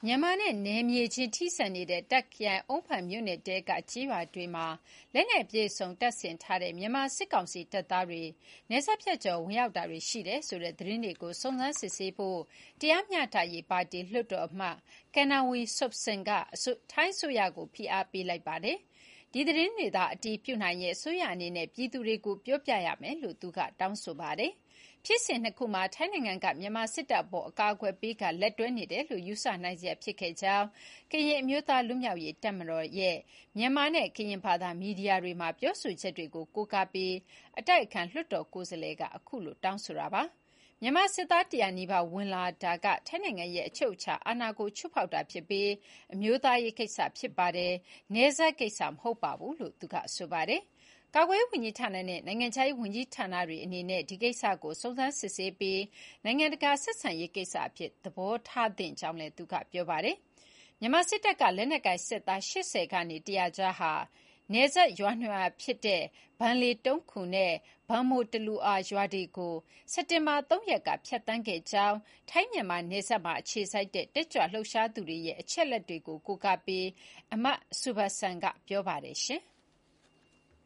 မြန်မာနဲ့နယ်မြေချင်းထိစပ်နေတဲ့တာ့ခ်ခရိုင်အုန်းဖန်မြို့နယ်ထဲကကျေးရွာတွေမှာလက်နက်အပြည့်အစုံတပ်ဆင်ထားတဲ့မြန်မာစစ်ကောင်စီတပ်သားတွေနယ်စပ်ဖြတ်ကျော်ဝင်ရောက်တာတွေရှိတယ်ဆိုတဲ့သတင်းတွေကိုစုံစမ်းစစ်ဆေးဖို့တရားမျှတရေးပါတီလွှတ်တော်အမတ် Kannavee Sopsan ကထိုင်းအစိုးရကိုဖိအားပေးလိုက်ပါတယ်။ဒီသတင်းတွေသာအတည်ပြုနိုင်ရင်အစိုးရအနေနဲ့ပြည်သူတွေကိုပြောပြရမယ်လို့သူကတောင်းဆိုပါတယ်။ဖြစ်စဉ်နှစ်ခုမှာထိုင်းနိုင်ငံကမြန်မာစစ်တပ်အပေါ်အကာအကွယ်ပေးကလက်တွဲနေတယ်လို့ယူဆနိုင်စရာဖြစ်ခဲ့ကြောင်းကရင်အမျိုးသားလွတ်မြောက်ရေးတပ်မတော်ရဲ့မြန်မာနဲ့ကရင်ဘာသာမီဒီယာတွေမှာပြောဆိုချက်တွေကိုကိုးကားပြီးအတိုက်အခံလွှတ်တော်ကိုယ်စားလှယ်ကအခုလိုတောင်းဆိုတာပါ။မြန်မာစစ်သား100နီးပါးဝင်လာတာကထိုင်းနိုင်ငံရဲ့အချုပ်အခြာအာဏာကိုချိုးဖောက်တာဖြစ်ပြီးအမျိုးသားရေးကိစ္စဖြစ်ပါတယ်။နယ်စပ်ကိစ္စမဟုတ်ပါဘူးလို့သူကဆိုပါတယ်။ကာကွယ်ရေးဝန်ကြီးဌာနနဲ့နိုင်ငံခြားရေးဝန်ကြီးဌာနတွေအနေနဲ့ဒီကိစ္စကိုစုံစမ်းစစ်ဆေးပြီးနိုင်ငံတကာဆက်ဆံရေးကိစ္စအဖြစ်သဘောထားသင့်ကြောင်းလည်းသူကပြောပါတယ်။မြန်မာစစ်တပ်ကလက်နက်ကိုင်စစ်သား80ကနေ100ကြားဟာနယ်စပ်ရွာ2ရွာဖြစ်တဲ့ဘန်လီတုံးခုနဲ့ဘန်မိုတလူအာရွာတွေကိုစက်တင်ဘာ3ရက်ကဖျက်ဆီးခဲ့ကြောင်းထိုင်းမြန်မာနယ်စပ်မှာအခြေစိုက်တဲ့တက်ကြွလှုပ်ရှားသူတွေရဲ့အချက်အလက်တွေကိုကိုးကားပြီးအမတ် Subasan ကပြောပါတယ်ရှင်။